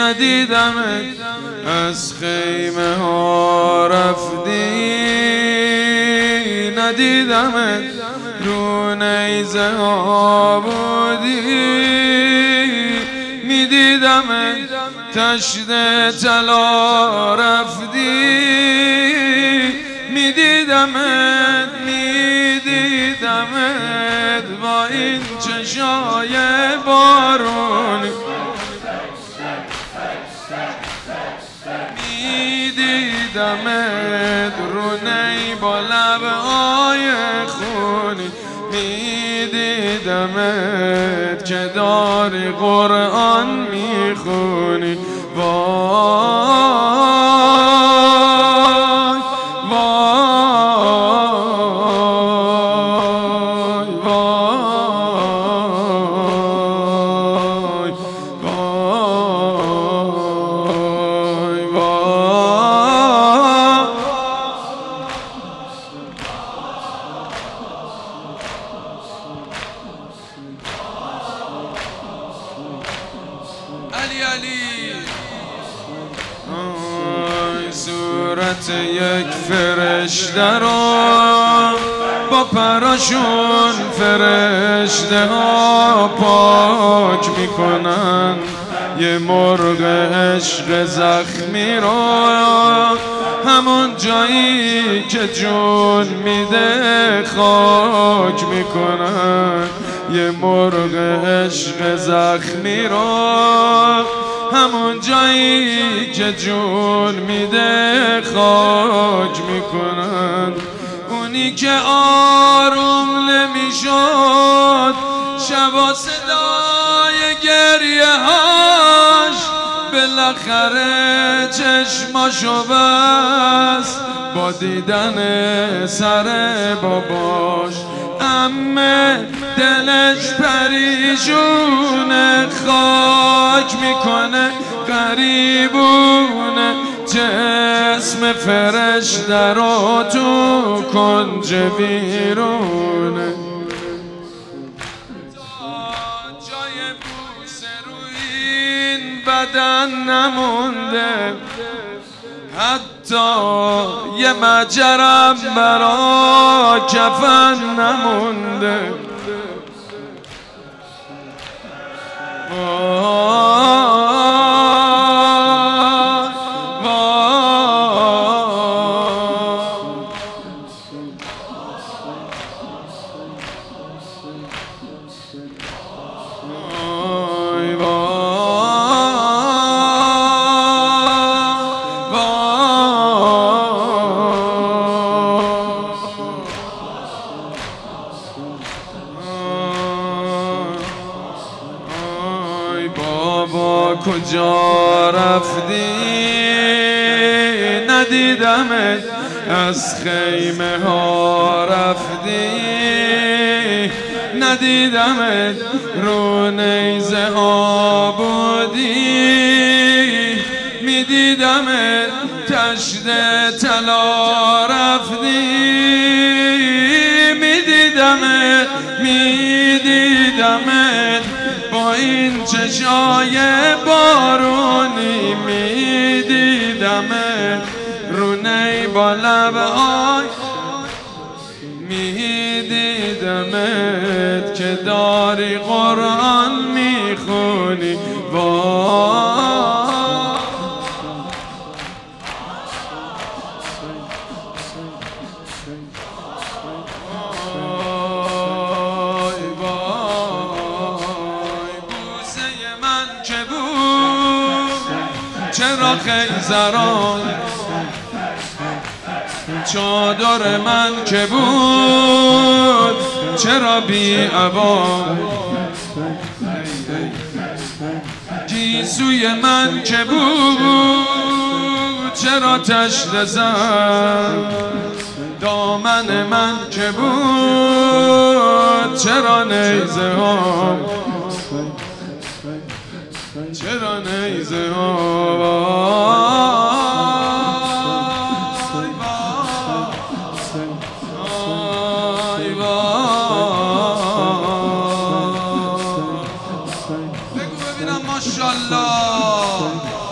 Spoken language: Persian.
ندیدمت از خیمه ها رفتی، ندیدمت رو نیزه ها بودی، میدیدمت تشت طلا رفتی، میدیدمت با این چشای بارونی، میدیدمت رو نی با لبهای خونی، میدیدمت که داری قرآن میخونی. صورت یک فرشته رو با پراشون فرشته ها پاک میکنن، یه مرغ عشق زخمی رو همون جایی که جون میده خاک میکنن، یه مرغ عشق زخمی رو همون جایی که جون میده خاک میکنن. اونی که آروم نمیشد شبا صدای گریه هاش، بالاخره چشماشو بست با دیدن سر باباش. امه دلش پریشونه خاک میکنه غریبونه، جسم فرشته رو تو کنج ویرونه، جای بوسه روی این بدن نمونده، حتی یه مجرم برا کفن نمونده. بابا کجا رفتی ندیدمت از خیمه ها رفتی، ندیدمت رو نیزه ها بودی، میدیدمت تشت طلا رفتی، میدیدمت با این چشای بارونی، میدیدمت رو نی با لبهای، میدیدمت که داری قرآن میخونی. چرا خیزران چادر من که بود، چرا بی عبا گیسوی من که بود، چرا تشت زن دامن من که بود، چرا نیزه ها، چرا نیزه ها. بگو ببینم ماشاءالله. الله